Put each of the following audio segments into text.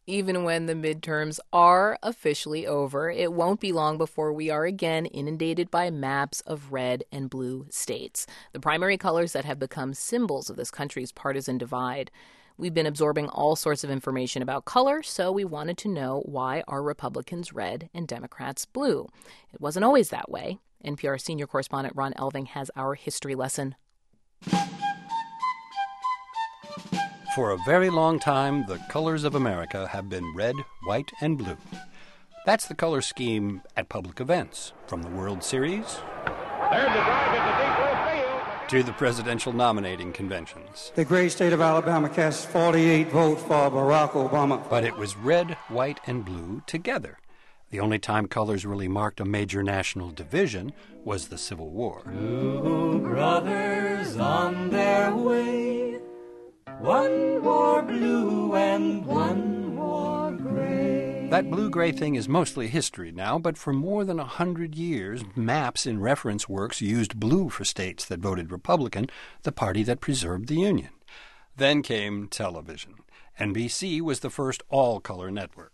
Even when the midterms are officially over, it won't be long before we are again inundated by maps of red and blue states, the primary colors that have become symbols of this country's partisan divide. We've been absorbing all sorts of information about color, so we wanted to know why are Republicans red and Democrats blue. It wasn't always that way. NPR senior correspondent Ron Elving has our history lesson. For a very long time, the colors of America have been red, white, and blue. That's the color scheme at public events, from the World Series to the presidential nominating conventions. The great state of Alabama cast 48 votes for Barack Obama. But it was red, white, and blue together. The only time colors really marked a major national division was the Civil War. Two brothers on their way, one wore blue and one wore gray. That blue-gray thing is mostly history now, but for more than 100 years, maps in reference works used blue for states that voted Republican, the party that preserved the Union. Then came television. NBC was the first all-color network.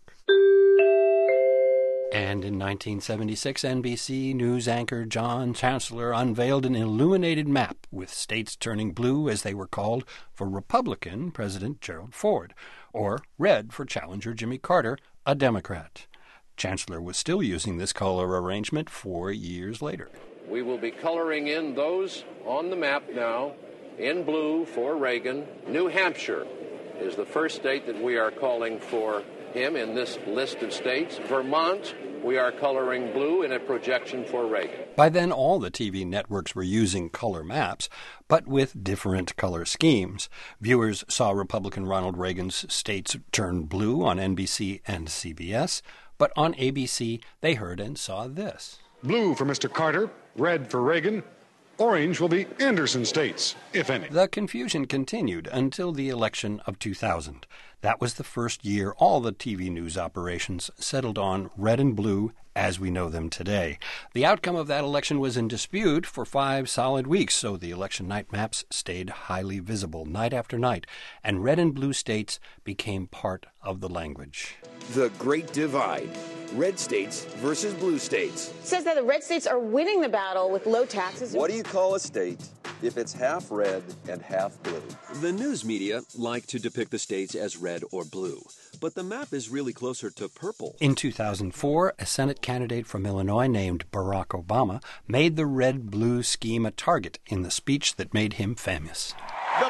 And in 1976, NBC news anchor John Chancellor unveiled an illuminated map with states turning blue, as they were called, for Republican President Gerald Ford, or red for challenger Jimmy Carter, a Democrat. Chancellor was still using this color arrangement 4 years later. We will be coloring in those on the map now in blue for Reagan. New Hampshire is the first state that we are calling for him in this list of states. Vermont, we are coloring blue in a projection for Reagan. By then, all the TV networks were using color maps, but with different color schemes. Viewers saw Republican Ronald Reagan's states turn blue on NBC and CBS, but on ABC, they heard and saw this. Blue for Mr. Carter, red for Reagan. Orange will be Anderson states, if any. The confusion continued until the election of 2000. That was the first year all the TV news operations settled on red and blue as we know them today. The outcome of that election was in dispute for 5 solid weeks, so the election night maps stayed highly visible night after night, and red and blue states became part of the language. The Great Divide. Red states versus blue states. Says that the red states are winning the battle with low taxes. What do you call a state if it's half red and half blue? The news media like to depict the states as red or blue, but the map is really closer to purple. In 2004, a Senate candidate from Illinois named Barack Obama made the red-blue scheme a target in the speech that made him famous. The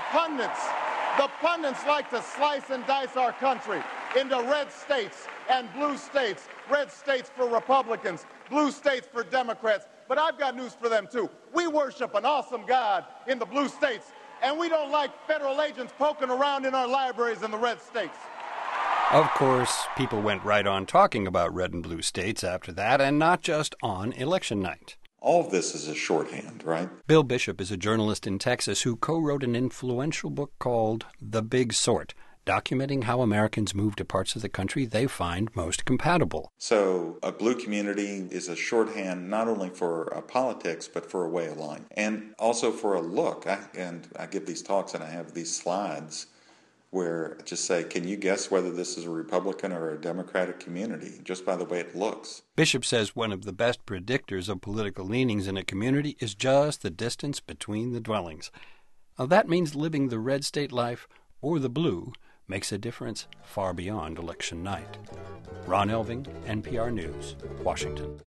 pundits like to slice and dice our country into red states and blue states. Red states for Republicans, blue states for Democrats. But I've got news for them, too. We worship an awesome God in the blue states, and we don't like federal agents poking around in our libraries in the red states. Of course, people went right on talking about red and blue states after that, and not just on election night. All of this is a shorthand, right? Bill Bishop is a journalist in Texas who co-wrote an influential book called The Big Sort, documenting how Americans move to parts of the country they find most compatible. So a blue community is a shorthand not only for politics, but for a way of life, and also for a look. I give these talks and I have these slides where I just say, can you guess whether this is a Republican or a Democratic community, just by the way it looks? Bishop says one of the best predictors of political leanings in a community is just the distance between the dwellings. Now, that means living the red state life or the blue makes a difference far beyond election night. Ron Elving, NPR News, Washington.